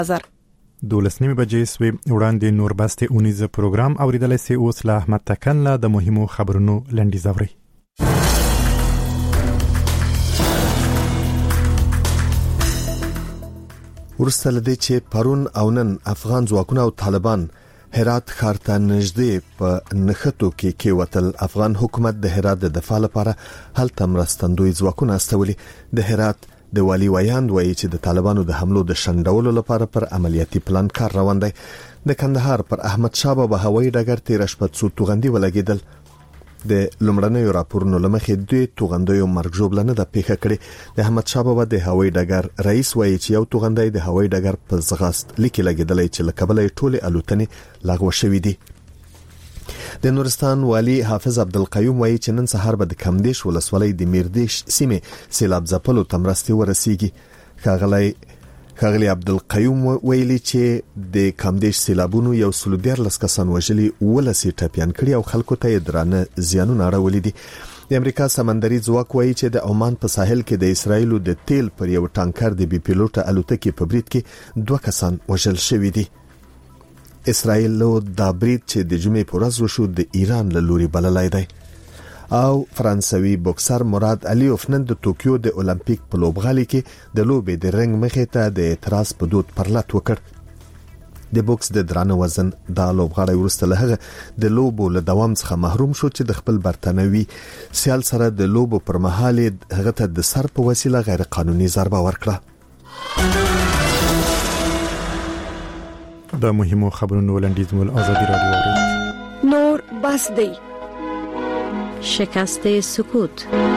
نظر 12 بجې سوي وړاندې نور بسته اونیزه پروګرام اوریدلای سي اوس له احمد تکن له د مهمو خبرونو لنډیز اوري. ورسته لدې چې پرون او نن افغان ځواکونه او طالبان هرات ښار ته نږدې په نښتو کې وتل. افغان حکومت د هرات د دفاع لپاره هلته مرستندوی ځواکونه استولي. د هرات د والی ویاند وایي چې د طالبانو د حملو د شندولو لپاره پر عملیاتي پلان کار روان دی. د کندهار پر احمد شاه بابا هوایي ډګر تیر شپه څو توغندي ولګیدل. د لومړنیو راپورونو لمخې د توغندیو مرګ ژوبلنه د پیښه کړې. د احمد شاه بابا د هوایي ډګر رئیس وایي چې یو توغندی د هوایي ډګر په زغست لیکي لګیدلې چې له کبله ټوله الوتنې لغوه شوې دي. د نورستان والی حافظ عبدالقیوم وایي چې نن سهار به د کمدیش ولسوالۍ د میردیش سیمه سیلاب ځپلو تمرستي ورسیږي. ښاغلی عبدالقیوم ویلي چې د کمدیش سیلابونو یو 114 کسان وژلي 12 ټپيان کړي او خلکو ته درانه زیانونه اړولي دي. د امریکا سمندري ځواک وایي چې د عمان په ساحل کې د اسرایل د تیل پر یو ټانکر د بي پیلوټه الوتکې په برید کې 2 کسان وژل شوي دي. اسرائیل له دا برید چې د جمعې پر ورځ وشو د ایران له لوري بللای دی. او فرانسوي بوکسر مراد علیوف نن د ټوکیو د اولمپیک په لوبغالي کې د لوبې د رنګ مخې ته د اعتراض په دود پرلط وکړ. د بوکس د درانه وزن د لوبغاړی ورسته له هغه د لوبو له دوام څخه محروم شو چې د خپل برتنوي سیال سره د لوبو پر مهال هغه ته د سر په وسیله غیر قانوني ضربه ورکړه. د مهمو خبرونو لنډیز مول آزادی رادیو اوري. نور بس دی شکست سکوت.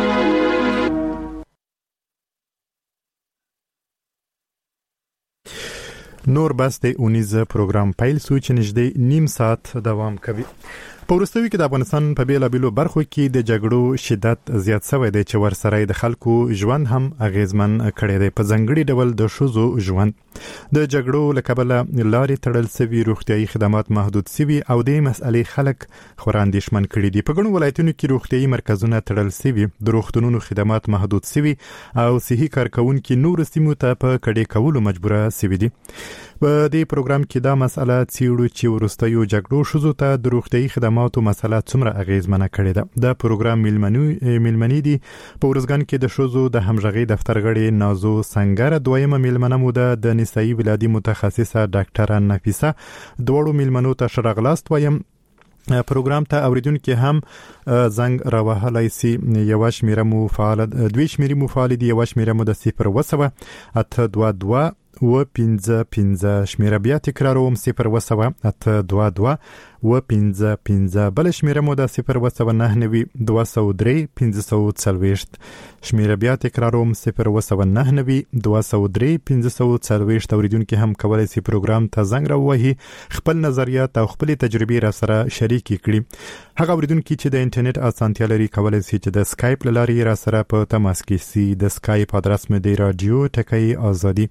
نور بس د اونیزه پروګرام پیل سو چې نږدې نیم ساعت دوام کوي. په وروستیو کې د افغانستان په بیلابیلو برخو کې د جګړو شدت زیات شوی دی چې ورسره د خلکو ژوند هم اغیزمن کړی دی. په ځنګړي ډول د شوزو ژوند د جګړو لکبله لارې تړل سوي، روغتيایي خدمات محدود سوي او د مسئلې خلک خوراندیشمن کړي دي. په ګڼو ولایتونو کې روغتيایي مرکزونه تړل سوي، د روغتونونو خدمات محدود سوي او صحي کارکونکو نور سیمو ته په کډې کولو مجبوره سوي دي. په دې پروګرام کې دا مسله څیړو چې ورستیو جګړو شوزو ته د روغتيایي خدماتو مسله څومره اغیزمنه کړې ده. دا پروګرام میلمنی دي په ورزګان کې د شوزو د همغږي دفتر غړي نازو سنگر، دویمه میلمنه مو ده د نسایي ولادي متخصصه ډاکټر نفیسه. دوړو میلمنو ته شرغلاست وایم. پروګرام ته اوریدونکو هم زنګ راوهلای سي. یو شمیره مو فعال دوی شمیرې مو فعال دي. یو شمیره مو د 0 822 و 55 شمیره بیا تکراروم 0 822 و 55 بل شمیره مو د 0 203 540 شمیره بیا تکراروم 0 203 540. اوریدونکو هم کولای سي پروګرام ته زنګ راوهي، خپل نظریات او خپل تجربې را سره شریک کړي. هغه اوریدونکو چې د انټرنیټ اسانتیا لري کولای سي چې د سکایپ لاري را سره په تماس کې سي. د سکایپ ادرس مې دی رادیو ټکی آزادي.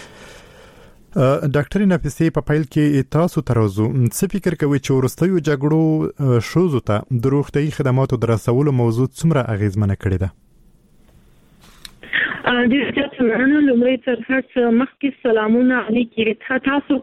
ډاکټر نفیسه په فایل کې تاسو ترازو څه فکر کوي چې ورستیو جګړو شوزو ته د روغتيایي خدماتو درسولو موضوع څومره اغیزمنه کړې ده؟ د ټولنې لومړی تر هر څه مخکې سلامونه علیکم. تاسو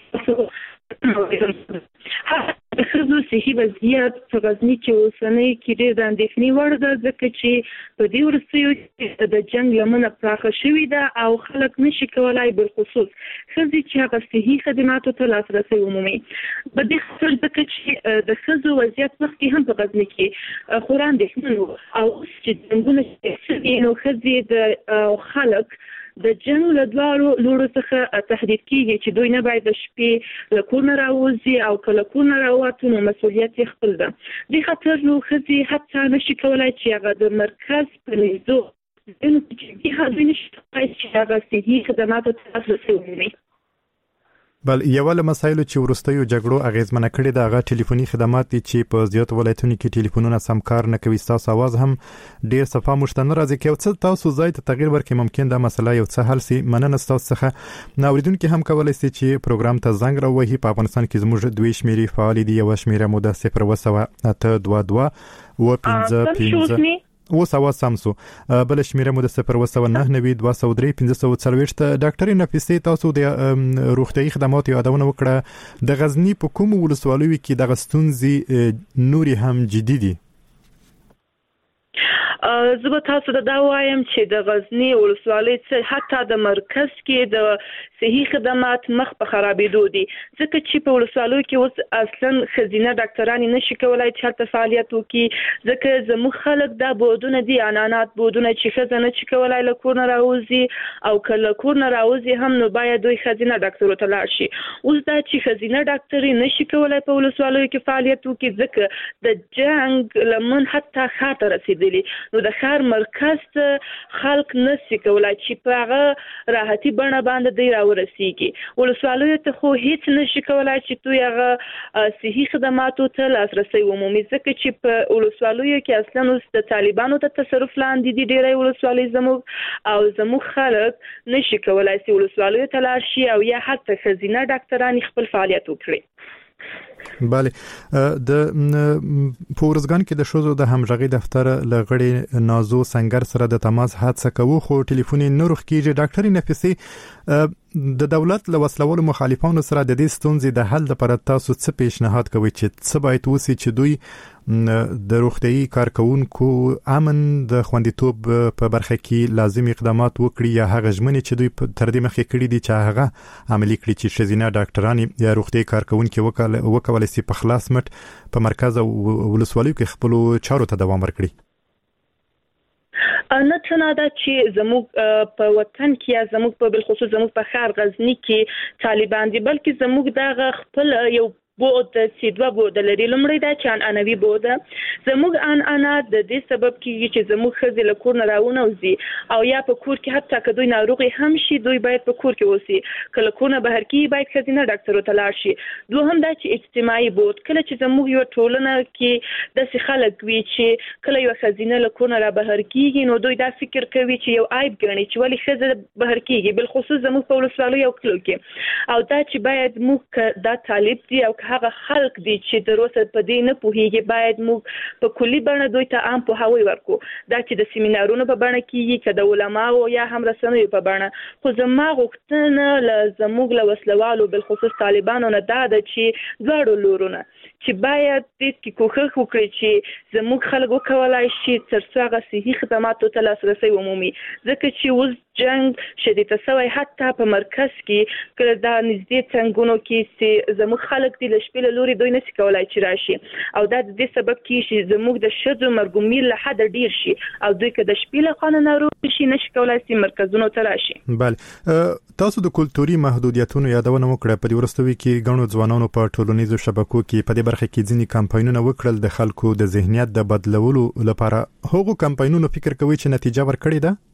د خزو صحي وضعیت په غزنی کې اوسنۍ کې ډېر د اندېښنې وړ ده، ځکه چې په دې وروستیو کې د جنګ لمنه پراخه شوې ده او خلک نشي کولای بالخصوص ښځې چې هغه صحي خدماتو ته لاسرسی ومومي. په دې خاطر ځکه چې د ښځو وضعیت مخکې هم په غزنی کې خورا اندېښمن و او اوس چې جنګونه شوي نو ښځې د خلک د جنګ له دوارو لورو څخه تهدید کیږي چې دوی نه باید د شپې له کور نه راوځي او که له کور نه راووتو نو مسؤلیت یې خپل ده. دې خاطر نو ښځې حتی نشي کولای چې هغه د مرکز په لیدو دوی نشي کولای چې هغه صحي خدماتو ته لاسرسی ومومي. بل یو له مسایلو چې ورستیو جګړو اغیزمنه کړي دا هغه ټلیفوني خدمات دي چې په زیات ولایتونو کې ټلیفونونه سم کار نه کوي. تاسو आवाज هم ډیر صفه مشتنه راځي کې او څه تاسو ځای ته تغییر ورکړي ممکن دا مسله یو څه حل سي. مننه تاسو څخه. نو اوریدونکو هم کولای شي چې پروګرام ته زنګ راوهي. په افغانستان کې زموږ دوی شمیرې فعال دي. یو شمیره مو د 0 822 و 55 اوس اواز سمسو بل شمیره مو د 0199203 540 ډاکټر نفیسي تاسو د روغتيایي خدماتو یادونه وکړه د غزنی په کوم ولسوالۍ کې د غستونزي نوري هم جدي دي زه به تاسو ته دا وایم چې د غزنی ولسوالۍ څخه حتی د مرکز کې د صحي خدمات مخ په خرابېدو دي ځکه چې په ولسوالۍ کې اوس اصلا خزینه ډاکټران نشي کولای چې هلته فعالیت وکړي ځکه زموږ خلک دا بودونه دي انانات بودونه چې خزانه چې کولای له کور نه راوځي او کله کور نه راوځي هم نو باید دوی خزینه ډاکټر ته لاړ شي اوس دا چې خزینه ډاکټر نشي کولای په ولسوالۍ کې فعالیت وکړي ځکه د جنگ لمن حتی خاطر رسیدلی نو د ښار مرکز ته خلک نشي کولای چې په هغه راحتي بڼه باندې دی راورسیږي ولسوالۍ ته خو هیڅ نشي کولای چې دوی هغه صحي خدماتو ته لاسرسي ومومي ځکه چې په ولسوالۍ کې اصلا اوس د طالبانو ته تصرف لاندې دي ډېری ولسوالۍ زموږ خلک نشي کولای چې ولسوالۍ ته لاړ شي او یا حتی خزینه ډاکټران خپل فعالیت وکړي بله د پورزګان کې د شوزو د همغږي دفتر لغړی نازو سنگر سره د تماس حادثه کوو خو ټلیفون نه روخ کیږي ډاکټر نفیسي د دولت له وسلوالو مخالفانو سره د دې ستونزې د حل لپاره تاسو څه پیشنهاد کوئ چې څه باید وسی چې دوی د روغتيایي کارکونکو امن د خوندیتوب په برخه کې لازم اقدامات وکړي یا هغه ژمنې چې دوی تر دې مخکې کړي دي چې هغه عملي کړي چې شزینه ډاکټران یا روغتيایي کارکونکو وکولای شي په خلاص مټ په مرکز او ولسوالیو کې خپل چارو ته دوام ورکړي نه څنګه دا چې زموږ په وطن کې زموږ په بالخصوص زموږ په ښار غزنی کې طالبان دي بلکې زموږ دا خپل یو بود چې دوه بود لري لمړی دا چې انانوي بود زموږ انا د دې سبب کیږي چې زموږ خزي له کور نه راونوزي او یا په کور کې حتی که دوی ناروغي هم شي دوی باید په کور کې اوسي کله کور نه بهر کې باید خزینه ډاکټر ته لاړ شي دوهم دا چې اجتماعي بود کله چې زموږ یو ټولنه کې د خلک وی چې کله یو خزینه له کور نه را بهر کیږي نو دوی دا فکر کوي چې یو عیب ګڼي چې ولی خزه بهر کیږي بل خصوص زموږ په ولسوالۍ او کلو کې او دا چې باید موږ دا طالب دي او هغه خلک دي چې د روسه په دې نه پوهیږي باید موږ په کلی بڼه دوی ته عام پوهاوی ورکو دا چې د سیمینارونو په بڼه کې که د علماو یا هم رسنیو په بڼه خو زما غوښتنه زموږ له وسلوالو بالخصوص طالبانو نه دا ده چې دواړو لورونه چې باید دې کې کوښښ وکړي چې زموږ خلک وکولای شي تر څو هغه صحي خدماتو ته لاسرسی ومومي ځکه چې اوس جنگ شدید شوی حتی په مرکز کې کله دا نږدې څنګهونو کې چې زموږ خلک دي له شپې له لوري دوی نشي کولای چې راشي او دا د دې سبب کیږي چې زموږ د شذو مرګومیر له حد ډیر شي او دوی که د شپې له خانه ناروغ شي نشي کولای چې مرکزونو ته راشي بله تاسو د کلتوري محدودیتونو یادونه وکړه په دې ورستوي کې غنو ځوانانو په ټولنیزو شبکو کې په دې برخه کې ځینی کمپاینونه وکړل د خلکو د ذهنیت د بدلولو لپاره هغه کمپاینونو فکر کوي چې نتیجه ورکړي ده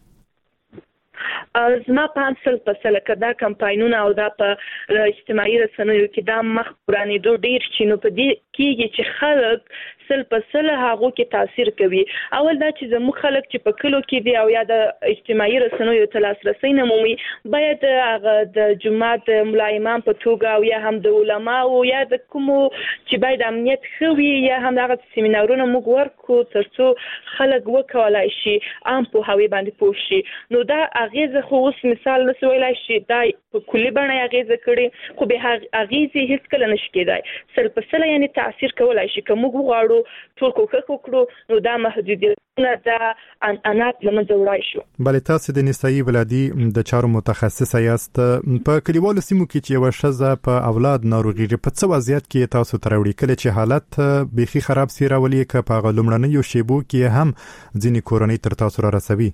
زما په اصل په سلکه دا کمپاینونه او دا په اجتماعي رسنیو کې دا مخ ورانېدو ډیر چې نو په دې کېږي چې خلک سل په سل هغه کې تاثیر کوي اول دا چې زموږ خلک چې په کلو کې دي او یا د اجتماعي رسنیو ته لاسرسي نه مومي باید هغه د جماعت ملایمان په توګه او یا هم د علما او یا د کومو چې باید امنیت خوي یا هم هغه سیمینارونه موږ ورکو ترڅو خلک وکولای شي عام په هوی باندې پوه شي نو دا اغیزه خو اوس مثال نسو ویلای شي دا په کلی باندې اغیزه کړي خو به اغیزه هیڅ کله نشي کېدای سل په سل یعنی تاثیر کولای شي کوم غواړو ټول کوښښ وکړو نو دا محدودیتونه دا انات لمنځه وړای شو بل تاسو د نسایي ولادي د چارو متخصصه یاست په کلیوالو سیمو کې چې یو شزه په اولاد ناروغي په څه وضعیت کې تاسو تروړي کله چې حالت بيخي خراب سي راولي ک په غلمړنۍ یو شیبو کې هم ځینی کورنۍ تر تاسو را رسوي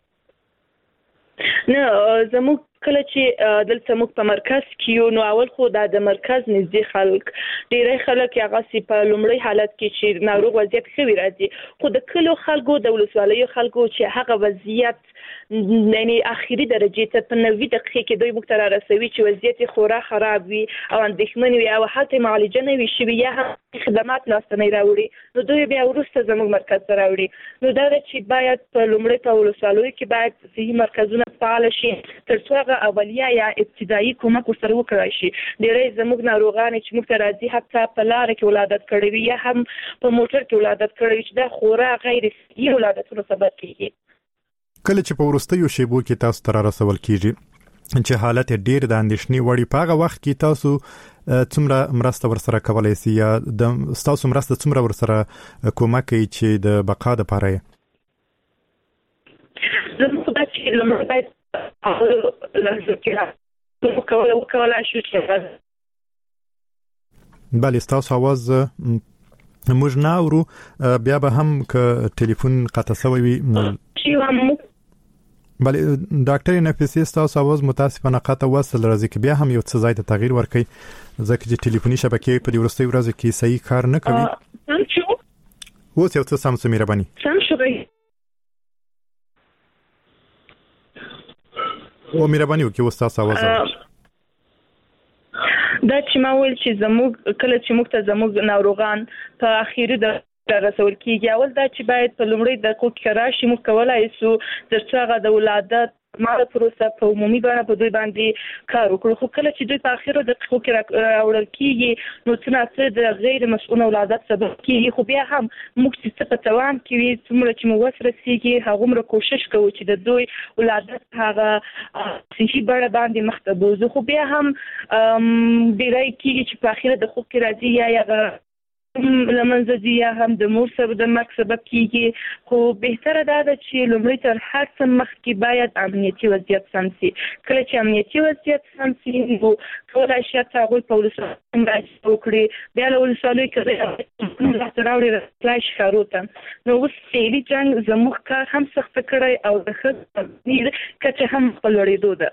نه زموږ کله چې دلته موږ په مرکز کې نو اول خو د مرکز نږدې خلک ډیری خلک هغه سي په لومړی حالت کې چې ناروغ وضعیت خوي راځي خو د کلو خلکو د ولسوالیو خلکو چې هغه وضعیت یعنی اخیری درجه ته په 90 دقیقې کې دوی مختار رسوي چې وضعیت خورا خراب وي او اندېښمن وي او حتی معالجه نه وي شي یا خدمات لاستنې راوړي نو دوی بیا وروسته زموږ مرکز ته راوړي. نو دا چې باید په لومړي په ولسوالیو کې باید صحي مرکزونه فعال شي تر څو هغه اولیه یا ابتدایي کومک ورسره وکړای شي. ډېری زموږ ناروغان چې موږ ته راځي حتی په لاره کې ولادت کړی وي یا هم په موټر کې ولادت کړی وي چې دا خورا غیر صحي ولادتونو سبب کیږي. کله چې په وروستیو شیبو کې تاسو ته رسول کیږي چې حالت ډیر د اندېښنې وړي په هغه وخت کې تاسو څومره مرسته ورسره کولای شئ یا د تاسو مرسته څومره ورسره کومک کوي چې د بقا لپاره زموږ د لومړی باید لازم کې وکولای شو چې بله تاسو आवाज موږ نه اورو بیا به هم ک ټلیفون قطع شوی وي. بله ډاکټر نفیسی تاسو आवाज متاسفانه قطع وصل راځي کې بیا هم یو څه ځای ته تغییر ورکړي ځکه چې ټلیفوني شبکې په دې وروستۍ ورځو کې صحیح کار نه کوي. اوس یو څه سم مهرباني سم شوی او مهرباني وکړئ اوس تاسو आवाज دا چې ما ویل چې زموږ کله چې موږ ته زموږ ناروغان په اخیری د رسول کیږي اول دا چې باید په لومړي دقیقو کې راشي موږ کولای شو ترڅو هغه د ولادت ماده پروسه په عمومي بڼه په دوی باندې کار وکړو. خو کله چې دوی په اخیرو دقیقو کې راوړل کیږي نو څنګه د غیر مسؤل ولادت سبب کیږي. خو بیا هم موږ چې په توان کې وي څومره چې موږ ورسېږي هغومره کوشش کوو چې د دوی ولادت هغه صحي بڼه باندې مخ ته بوځو. خو بیا هم ډیری کیږي چې په اخیرو دقیقو کې راځي یا لمنځه ځي یا هم د مور سره د مرګ سبب کیږي. خو بهتره دا ده چې لومړی تر هر څه مخکې باید امنیتي وضعیت سم شي. کله چې امنیتي وضعیت سم شي نو کولای شي چې هغوی په ولسوالیو مرسته وکړي بیا له ولسوالیو کې لاسته راوړي راتلای شي ښارو ته. نو اوس سیلي جنګ زموږ کار هم سخته کړی او د ښځو کچه هم په لوړېدو ده.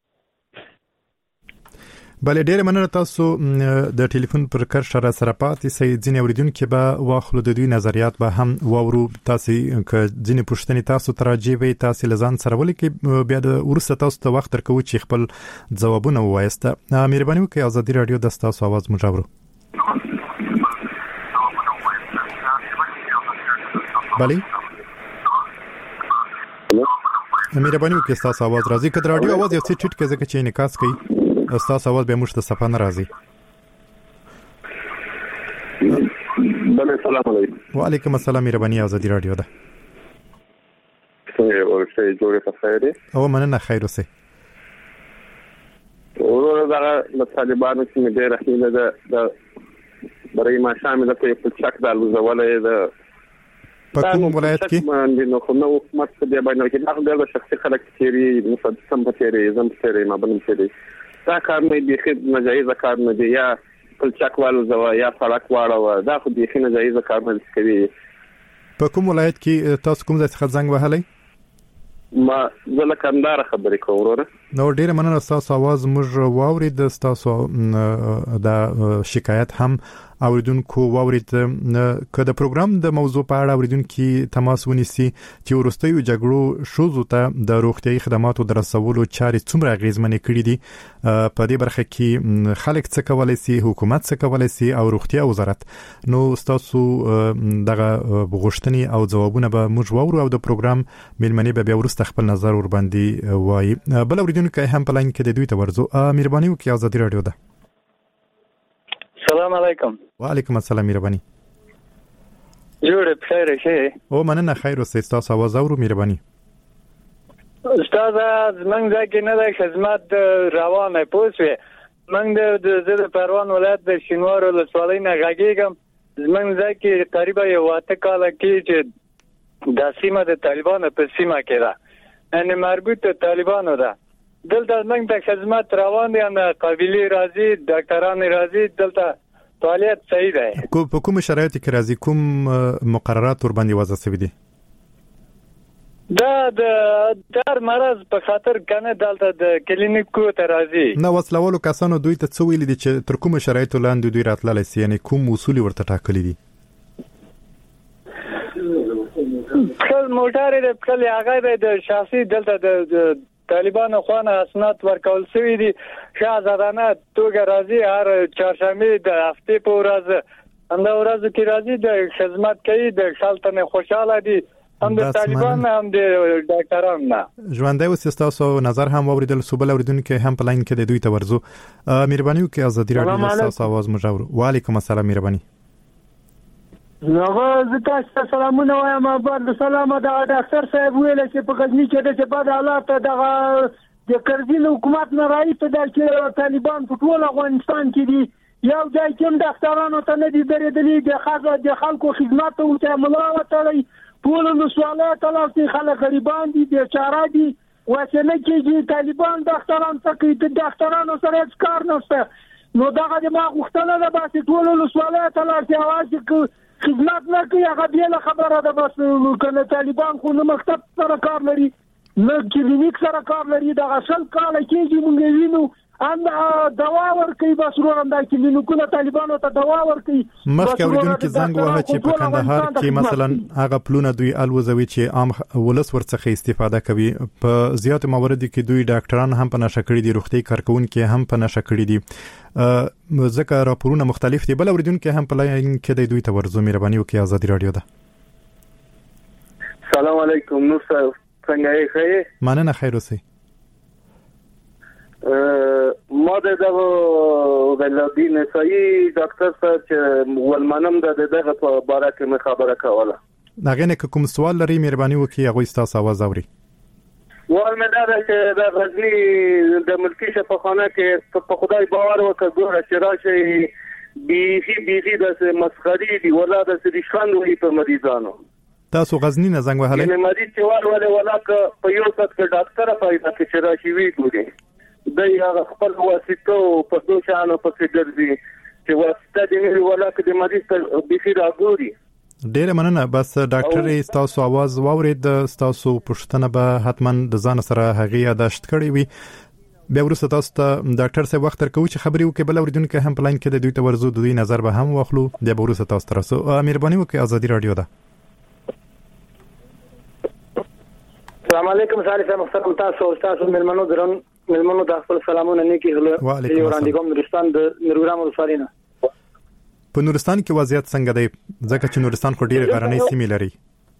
بله ډېر مننه تاسو د ټلیفون پر کرښه را سره پاتې سئ. ځینې اوریدونکو به واخلو د دوی نظریات به هم واورو. تاسو که ځینې پوښتنې تاسو ته راځي وي تاسو لزان سره ولیکئ بیا د ورسته تاسو ته وخت درکوي چې خپل ځوابونه ووایسته. مهرباني وکړئ ازادي رادیو د تاسو आवाज موږ اورو. بله مهرباني وکړئ تاسو आवाज راځي که د رادیو आवाज یو څه ټیټ کړئ ځکه چې انعکاس کوي استاد اول به موږ ته صفه نه راځي. بله سلام علیکم. وعلیکم السلام مهرباني ازادي رادیو ده. څنګه ورته جوړه تاسو او مننه خیر اوسه. ورور دا د طالبانو چې مې ډېر احتمال ده برای ما شامل ته په چک د لوزولې ده په کوم ولایت کې باندې نو خو نو حکومت دې باندې کې دا د شخصي خلک تیری مصدم په تیری زم تیری ما بنم تیری دا کار نه دی خد ناجایز کار نه دی یا په چک والو زوا یا سړک واړو دا خو دی خد ناجایز کار نه کوي. په کوم ولایت کې تاسو کوم ځای څخه زنګ وهلی؟ ما زله کندهار خبرې کوم وروره. نو ډیره مننه تاسو आवाज موږ واورید تاسو دا شکایت هم اوریدونکو واورید که د پروګرام د موضوع په اړه اوریدونکو تماس ونیسي چې ورستیو جګړو شوزو ته د روغتيایي خدماتو درسولو چارې څومره غیزمنې کړې دي په دې برخه کې خلک څه کولای شي حکومت څه کولای شي او روغتیا وزارت. نو تاسو دغه غوښتنې او ځوابونه به موږ واورو او د پروګرام ملمنې به بیا ورسته خپل نظر ور باندې وایي. بل اوریدونکو هم په لاین کې د دوی ته ورزو. مهرباني وکړئ ازادي رادیو ده. السلام علیکم. وعلیکم السلام مهرباني. جوړ بخیر شه. او مننه خیر اوسه تاسو आवाज اورو مهرباني. استاد زمنګ ځکه نه د خدمت روانه پوسوي. منګ د پروان ولایت د شینوار ولسوالۍ نه غږیږم. زمنګ ځکه تقریبا یو واته کال کې چې د سیمه د طالبانو په سیمه کې ده. ان مربوط ته طالبانو ده. دلته موږ د خدمت روان دي نه قابلیت راځي ډاکټران راځي دلته فعالیت صحیح ده. په کوم شرایطو کې راځي کوم مقررات ور باندې وضع شوي دي؟ دا د مرض په خاطر کنه دلته د کلینیکو ته راځي. نو وسلوالو کسانو دوی ته څه ویل دي چې تر کوم شرایطو لاندې دوی راتللی سي یعنی کوم اصول ورته ټاکلي دي؟ خپل موټر د خپل هغه د شخصي دلته د طالبانو خوانه اسناد ورکول شوی دي. شاهزادانه توګه راځي هر چهارشنبه د هفته په ورځ همدا ورځ کې راځي د خدمت کوي د خلکو نه خوشاله دي هم د طالبان هم د ډاکټرانو نه ژوندۍ اوس تاسو نظر هم اوریدل سوبل اوریدونکو هم په لاین کې د دوی ته ورزو مهرباني وکړئ ازادي رادیو تاسو आवाज مجاور وعلیکم السلام مهرباني نو زه تاسو سلامونه وایم بعد سلام د ډاکټر صاحب ویل چې په غزنی کې د بعد حالات دغه د کرزین حکومت نه راځي د چې طالبان په ټول افغانستان کې دي یو ځای کې ډاکټرانو ته نه دي درېدلي د خلکو خدمات او ته ملاوتړي ټول نو سوالات تلاسي خلک غریبان دي بیچاره دي واسنه کې طالبان ډاکټرانو ته کې د ډاکټرانو سره هیڅ کار نشته نو دغه د ما غوښتنه ده بس ټول نو سوالات تلاسي اواز خدمت نه کوي هغه بیل خبره ده بس کنه طالبان خو نه مکتب سره کار لري نه کلینیک سره کار لري د اصل کال کېږي مونږ وینو ان دوا ورکي بس ورنده کلینیکونه طالبانو ته دوا ورکي مخکې اوریدونکو زنګ وهه چې په کندهار کې مثلا هغه پلونه دوی الوزوي چې عام ولس ورڅخه استفاده کوي په زیات مواردو کې دوی ډاکټران هم په نشه کړی دي روغتي کارکونکو هم په نشه کړی دي ځکه راپورونه مختلف دي بل اوریدونکو هم په لاین کې دوی ته ورزو مهرباني وکړئ ازادي رادیو ده سلام علیکم نو څنګه یې خیر مننه خیر اوسئ ما دغه ولادي نسایي ډاکټر صاحب چې ولمنم دغه په باره کې خبره کوله دغه نه کوم سوال لري مهرباني وکړئ هغه تاسو आवाज اوري والمدار چې د غزنی د ملکی شفاخانه کې په خدای باور وکړه ګوره چې راشي بیخي د مسخري دی ولا د سریشان وي په مریضانو تاسو غزنی نه زنګ وهلې نه مریض چې ولا په یو څه کې ډاکټر پایته کې راشي وی ګوري د هغه خپل واسطه په دوه شانو په کې ګرځي چې واسطه دې ولا کې د مریض ته بيخي راګوري ډیره مننه بس ډاکټر تاسو आवाज واورید تاسو پښتنه به حتما د ځان سره هغه یاداشت کړی وي بیا ورسته تاسو ته ډاکټر صاحب وخت ترکو چې خبري وکړي بل اوریدونکو هم پلان کې د دوی ته ورزو د دوی نظر به هم واخلو د ورسته تاسو ترسو مهرباني وکړئ ازادي رادیو ده السلام علیکم ساري صاحب محترم تاسو ملمنو درن ملمنو د خپل سلامونه نیکی وعلیکم السلام نورستان د نورګرام ولسوالینا په نورستان کې وضعیت څنګه دی ځکه چې نورستان خو ډیره غرنۍ سیمې لري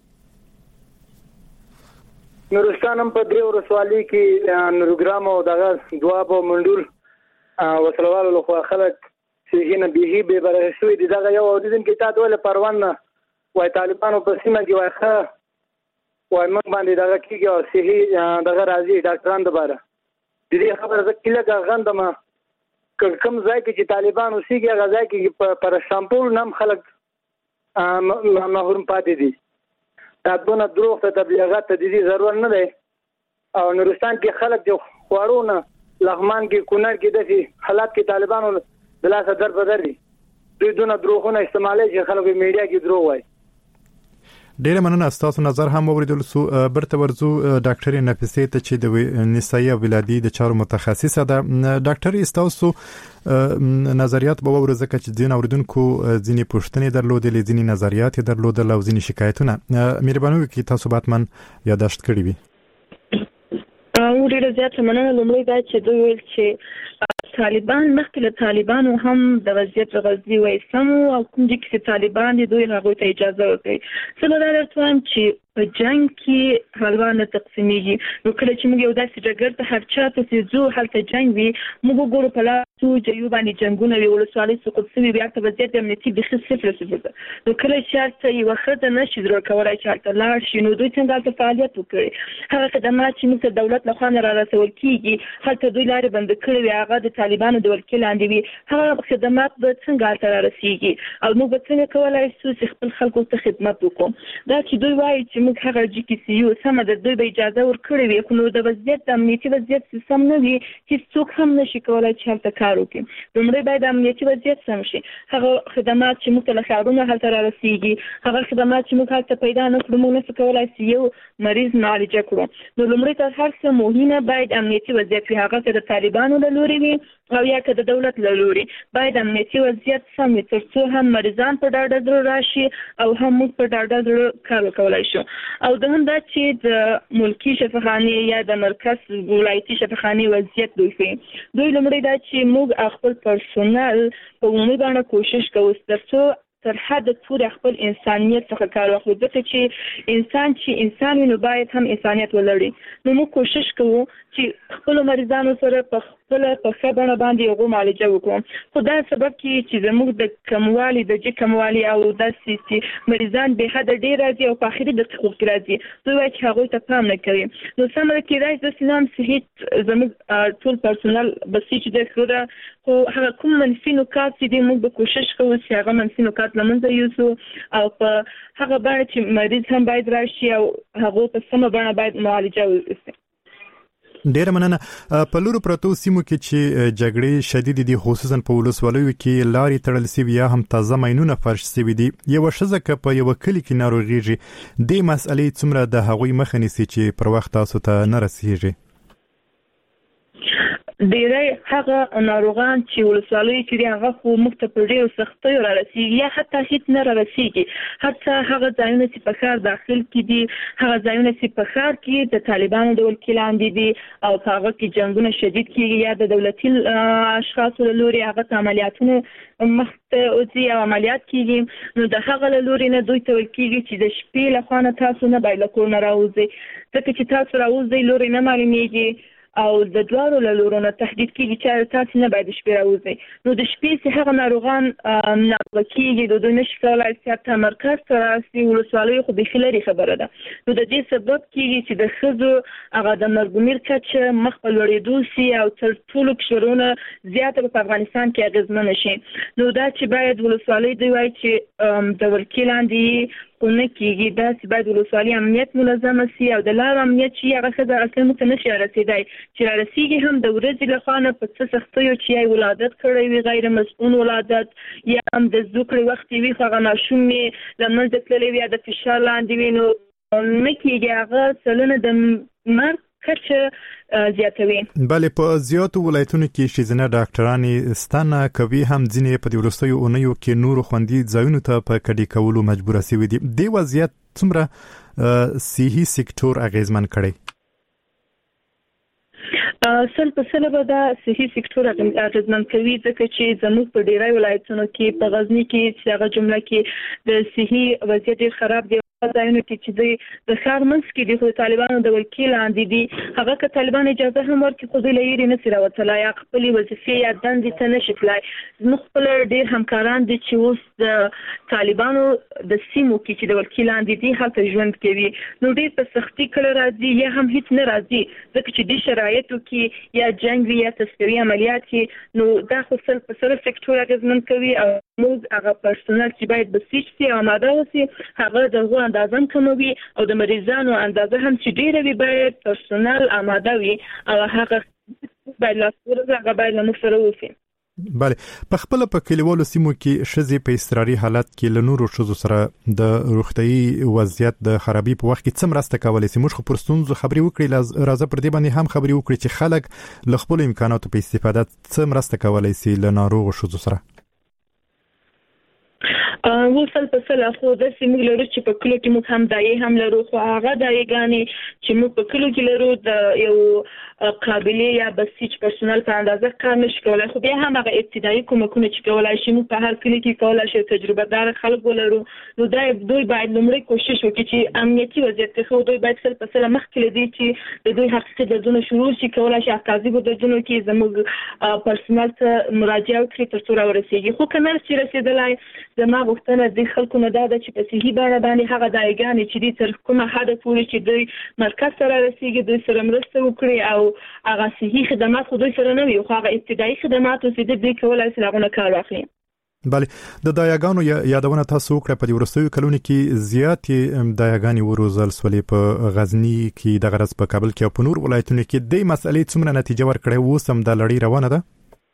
نورستان هم په درې ولسوالۍ کې نورګرام او دغه دواب او منډول وسلوال له خوا خلک چې نه به به برسوي دي دغه یو اوریدن کې تاسو ول پروان وای طالبانو په سیمه کې وای وای موږ باندې دغه کېږي او صحیح دغه راځي ډاکټران د باره د دې خبره زه کله غندم کوم ځای کې چې طالبان اوسېږي هغه ځای کې پر شامپول نام خلک محروم پاتې دي دا دونه دروغ ته تبلیغات ته دي ضرورت نه دی او نورستان کې خلک د خوړونه لغمان کې کونړ کې د حالات کې طالبانو د لاسه در بدر دي دوی دونه دروغونه استعمالوي چې خلک په میډیا کې دروغ وایي ډیره مننه تاسو نظر هم اوریدل سو برته ورزو ډاکټر نفیسه ته چې د نسایي ولادي د چارو متخصصه ده ډاکټر تاسو نظریات به ورزکه چې دین اوریدونکو ځینی پوښتنې درلودلې ځینی نظریات درلودل او ځینی شکایتونه مهرباني وکړئ تاسو باتمن یاداشت کړی وي او ډیره زیاته مننه لومړی دا چې دوی ویل چې طالبان مخکې له طالبانو هم د وضعیت غزنی وای سم او کوم چې طالبان دوی هغه ته اجازه ورکړي څه نه راځم چې په جنگ کې حلوانه تقسیمېږي نو کله چې موږ یو داسې جګړه ته هر چا ته سيزو هلته جنگ وي موږ ګورو په لاسو چې باندې جنگونه وي ولسوالۍ سقوط شوي بیا ته وضعیت امنیتي بخي صفر نو کله چې تاسو یو وخت نه شي ضرور کولای چې تاسو لاړ شئ نو دوی څنګه ته فعالیت وکړي هغه خدمات چې موږ دولت له خوا را رسول کیږي هلته دوی لارې بند کړې وي هغه د طالبانو د ولکې لاندې وي هغه خدمات به څنګه تر رسیږي او موږ به څنګه کولای شو چې خپل خلکو ته خدمت وکړو دا چې دوی وایي چې موږ هغه جی سم د دوی به اجازه ورکړي وي خو نو د وضعیت امنیتي وضعیت سم نه وي چې څوک هم نشي کولای چې هلته کار وکړي دومره باید امنیتي وضعیت سم شي هغه خدمات چې موږ له ښارونو هلته را رسیږي هغه خدمات چې موږ هلته پیدا نه کړو موږ نه کولای چې یو مریض معالجه کړو نو لومړی تر هر څه مهمه باید امنیتي وضعیت وي هغه د طالبانو له لوري وي او یا که د دولت له لوري باید امنیتي وضعیت سم وي تر څو هم مریضان په ډاډه زړه راشي او هم موږ په ډاډه زړه کار وکولای شو او دوهم دا چې د ملکی شفاخانې یا د مرکز ولایتي شفاخانې وضعیت دوی لومړی دا چې موږ خپل پرسونل په عمومي باندې کوشش کوو تر څو تر حد پورې خپل انسانیت څخه کار واخلو ځکه چې انسان وي نو باید هم انسانیت ولري. نو موږ کوشش کوو چې خپل مریضانو سره په ښه بڼه باندې هغو معالجه وکړو. خو دا سبب کې چې زموږ د کموالي د جګ کموالي او داسې چې مریضان بې حده ډېر راځي او په اخري دقیقو کې راځي دوی وایي چې هغوی ته پام نه کوي. نو سمه ده کېدای داسې نه هم صحي زموږ ټول پرسونل بسیج دی ښه ده خو هغه کوم منفي نکات چې دي موږ به کوشش کوو چې هغه منفي نکات له منځه یوسو او په هغه بڼه چې مریض هم باید راشي او هغو په سمه بڼه باید معالجه وشي. ډیره مننه. په لورو پرتو سیمو کې چې جګړې شدید دي خصوصا په ولسوالیو کې لارې تړل سوي یا هم تازه ماینونه فرش سوي دي یو ښځه که په یو کلی کې ناروغیږي د مسئلې څومره د هغوی مخه نیسي چې پر وخت تاسو ته نه رسیږي؟ ډیری هغه ناروغان چې ولسوالیو کې دي هغه خو موږ ته په ډېرو سختیو رارسېږي یا حتی هېڅ نه رارسېږي. حتی هغه ځایونه چې په ښار داخل کې دي هغه ځایونه چې په ښار کې د طالبانو د ولکې لاندې دي او په هغه کې جنګونه شدید کېږي یا د دولتي اشخاصو له لوري هغه ته عملیاتونه مخته وځي او عملیات کېږي نو د هغه له لوري نه دوی ته ویل کېږي چې د شپې له خوا نه تاسو نه باید له کور نه راوځئ ځکه چې تاسو راوځئ لوري نه معلومېږي او د دوارو له لورونو تهدید کېږي چې تاسو نه باید د شپې راوځئ. نو د شپې چې هغه ناروغان ناروغه کېږي د دوی نشي کولی چې حتی مرکز ته راسي ولسوالیو خو بیخي لرې خبره ده. نو د دې سبب کېږي چې د ښځو هغه د مرګومیر کچه مخ په لوړېدو سي او تر ټولو کشرونه زیاته په افغانستان کې اغېزمنه شي. نو دا چې باید ولسوالۍ دوی وایي چې د ولکې لاندې خو نه کېږي داسې باید ولسوالي امنیت منظمه سي او د لارو امنیت چې هغه ښځه اصلا موږ ته نشي رسېدی چې رارسېږي هم د ورځې له خوا نه په څه سختیو چې یا ولادت کړی وي غیر مسؤون ولادت یا هم د زده کړې وخت وي خو هغه ماشوم یې له منځه تللی وي یا د فشار لاندې وي نو نه کېږي هغه سلنه د مرګ کچه زیاتوي. بله په زیاتو ولایتونو کې ښځینه ډاکټرانې ستنه کوي هم ځینې په دې وروستیو اونیو کې نورو خوندي ځایونو ته په کډې کولو مجبوره سوي دي. دې وضعیت څومره صحي سکتور اغیزمن کړی؟ سل په سل به دا صحي سکتور اغیزمن کوي ځکه چې زموږ په ډیری ولایتونو کې په غزني کې چې هغه جمله کې د صحي وضعیت ډېر خراب دی ځایونو کې چې دوی د ښار منځ کې دي خو د طالبانو د ولکې لاندې دي هغه که طالبان اجازه هم ورکړي خو دوی له یېرې نشي راوتلی یا خپلې وظیفې یا دندې ته نشي تللی. زموږ خپله ډېر همکاران دي چې اوس د طالبانو د سیمو کې چې د ولکې لاندې دي هلته ژوند کوي نو ډېر په سختي کله راځي یا هم هیڅ نه راځي ځکه چې دې شرایطو کې یا جنګ وي یا تذکري عملیات کې نو دا خو سل په سل سکتور اغېزمن کوي او موږ هغه پرسونل چې باید بسیج سي او آماده وسي هغه د هغو اندازه کموي او د مریضانو اندازه هم چې ډېره وي باید پرسونل آماده وي او هغه باید لاسپوره هغه باید له موږ سره وسي. بله په خپل په کلیوالو سیمو کې ښځې په اضطراري حالت کې له نورو ښځو سره د روغتیايي وضعیت د خرابي په وخت کې څه مرسته کولی سي؟ موږ خو پر ستونزو خبرې وکړې راځه پر دې باندې هم خبرې وکړي چې خلک له خپلو امکاناتو په استفاده څه مرسته کولی سي له ناروغو ښځو سره؟ وصل په سل خو داسې موږ لرو چې په کلو کې موږ هم دایې هم لرو خو هغه دایېګانې چې موږ په کلو کې لرو د یو قابلې یا بسیج پرسونل په اندازه کار نشي کولی خو بیا هم هغه ابتدایي کومکونه چې کولی شي موږ په هر کلي کې کولی شي تجربه دار خلک ولرو نو دوی باید لومړی کوشش وکړي چې امنیتي وضعیت کې خو دوی باید سل په سل مخکې له دې چې د دوی حقیقي دردونه شروع شي کولی شي احتیاطي دردونو کې زموږ پرسونل ته مراجعه وکړي تر څو راورسېږي خو که نه شي رسېدلی زما غوښتنه د خلکو نه دا ده چې په صحي بڼه باندې هغه دایګانې چې دي تر کومه حده پورې چې دوی مرکز ته رارسېږي دوی سره مرسته وکړي او هغه صحي خدمات خو دوی سره نه وي خو هغه ابتدایي خدمات چې دوی کولی شي له هغو نه کار واخلي. بله د دایګانو یادونه تاسو وکړه په دې وروستیو کلونو کې زیاتې دایګانې وروزل سولې په غزني کې د غرض په کابل کې او په نور ولایتونو کې دې مسئلې څومره نتیجه ورکړې اوس هم دا لړۍ روانه ده؟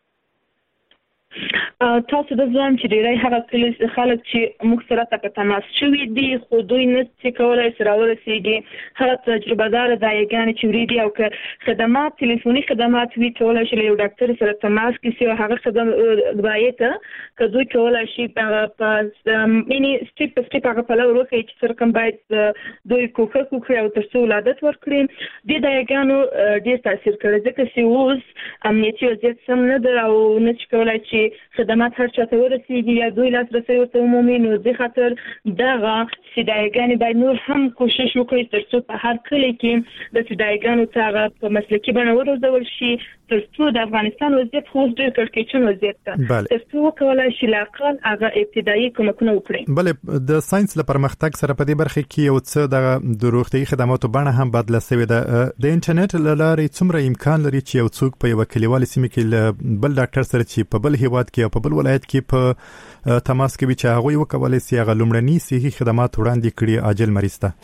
تاسو د ځوان چې ډیری هغه خلک چې موږ سره ته په تماس شوي دي خو دوی نشي کولی چې راورسېږي هغه تجربه دار دایګانې چې وریدي او که خدمات تلیفوني خدمات وي کولی شي له یو ډاکټر سره تماس کړي او هغه دایې ته که دوی کولی شي په یعنې سټیپ په سټیپ هغه پلو وښیي چې څه رقم باید دوی کوښښ وکړي او تر څو ولادت ورکړي. دې دایګانو ډېر تاثیر کړی ځکه چې اوس امنیتي وضعیت سم نه ده او نشي کولی چې خدمات هر چاته ورسیږي یا دوی لاسرسي ورته عمومي، نو د خاطر دغه سیدایګانې باید نور هم کوشش وکړي ترڅو په هر کلی کې د سیدایګانو څخه په مسلکي بڼه وروزول شي، ترڅو د افغانستان وضعیت خو ډېر کړکېچن وضعیت ده، ترڅو وکولای شي لاقل هغه ابتدایي کومکونه وکړي. بلې د ساينس له پرمختګ سره په دې برخه کې یو څه د روغتي خدماتو بڼه هم بدله شوې ده. د انټرنیټ لارې څومره امکان لري چې یو څوک په یو کلیوالي سیمه کې بل ډاکټر سره چې په بل هیواد کې او په بل ولایت کې په تماس کې چې هغه یو کولای شي هغه لومړني صحي خدمات وړاندې کړي عاجل مریض ته؟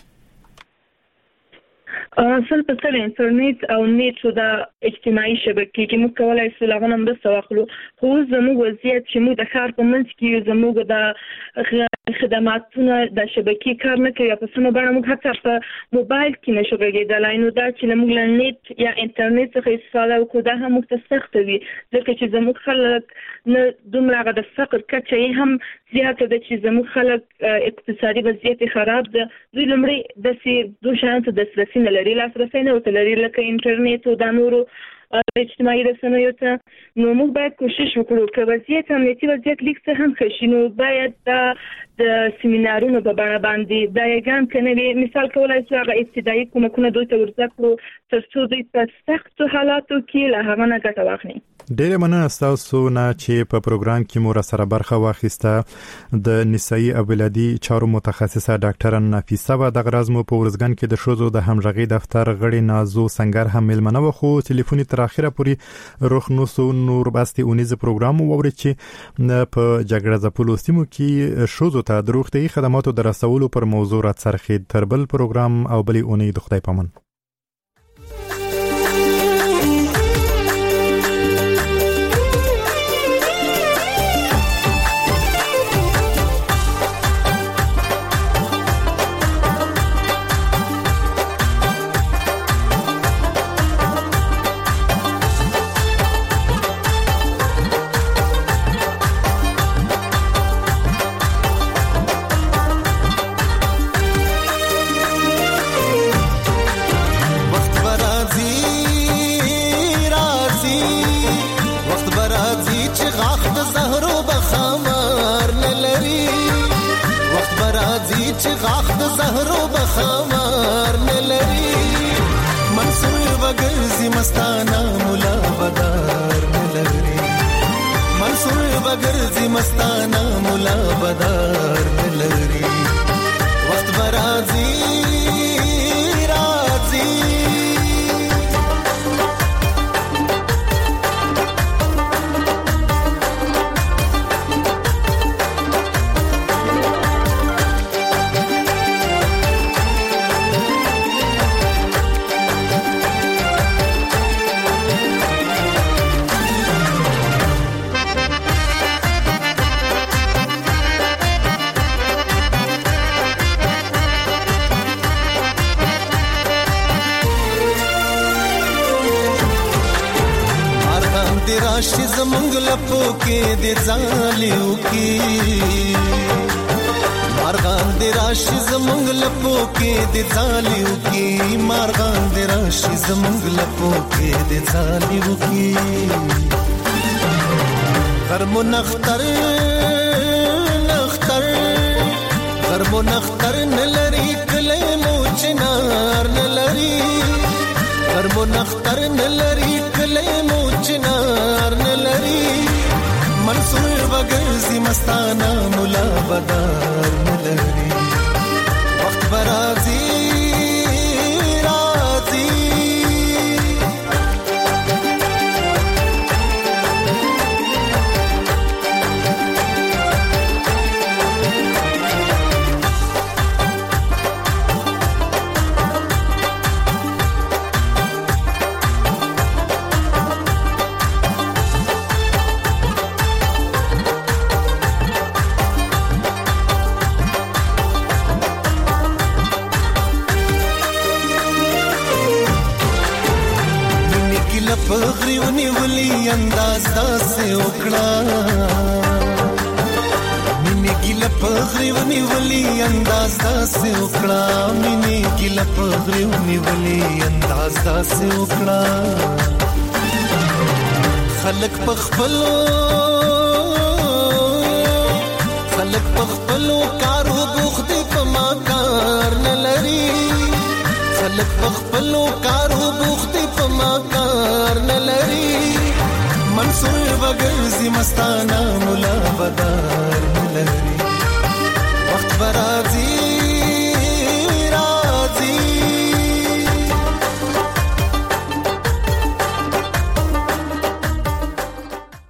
اصل په سره انټرنیټ او نیټ د اجتماعي شبکې کې موږ کولای شو لغونه مرسته واخلو، خو زموږ وضعیت چې موږ د ښار په منځ کې زموږ د خدماتونه د شبکې کار نه کوي، په سمه بڼه موږ حتی په موبایل کې نشو غږیدلای، نو دا چې موږ له نیټ یا انټرنیټ څخه استفاده وکړو دا هم موږ ته سخت وي، ځکه چې زموږ خلک نه دومره د فقر کچه یې هم زیاته ده چې زموږ خلک اقتصادي وضعیت خراب ده، دوی لومړی داسې دوه شیانو ته دسترسي نه لري، لاسرسی نه ورته لري لکه انټرنیټ او د نورو اجتماعي رسنیو ته. نو موږ باید کوشش وکړو که وضعیت امنیتي وضعیت لیک څه هم ښه شي، نو باید د سیمینارونو په بڼه باندې دا یګان کنه مثال کولای شو هغه ابتدایي کومکونه دوی ته ورزده کړو ترڅو دوی په سختو حالاتو کې له هغه نه ګټه واخلي. ډېر مننه تاسو نه چې په پروګرام کې مو سره برخه واخیسته. د نسایي او ولادي چارو متخصصه ډاکټر نفیسه و د غراز مو په ورزګان کې د شوزو د همغږي دفتر غړي نازو سنگر هم ملمنه و، خو ټلیفوني تر اخره پورې روخ نو سو نور باستی اونیز پروګرام ووري چې په جګړه ځپلو سیمو کې شوزو ته د روغتي خدماتو د رسولو پر موضوع را څرخید. تر بل پروګرام او بلې اونۍ د خدای پامن. مستانه مولا بدار نلري منصور بغرزي مستانه مولا بدار نلري وقت برازي رازي راشي زمونږ لپو کې د ځالیو کې مارغان د راشي زمونږ لپو کې د ځالیو کې مارغان د راشي زمونږ لپو کې د ځالیو کې غرمو نختر نختر غرمو نختر نلري کله مو چنار نلري غرمو نختر نلري کله مو چنار نلري منصور بغرزي مستانه مولا بدار نلري وقت برازي پغریونی ولی انداز داسه وکړه مینه ګل پغریونی ولی انداز داسه وکړه مینه ګل پغریونی ولی انداز داسه وکړه خلق پخپلو خلک په خپلو کارو بوخت دي په ما کار نه لري خلک په خپلو کارو بوخت دي په ما کار نه لري منصور وګرځي مستانه مولا بدار نه لري وخت برازي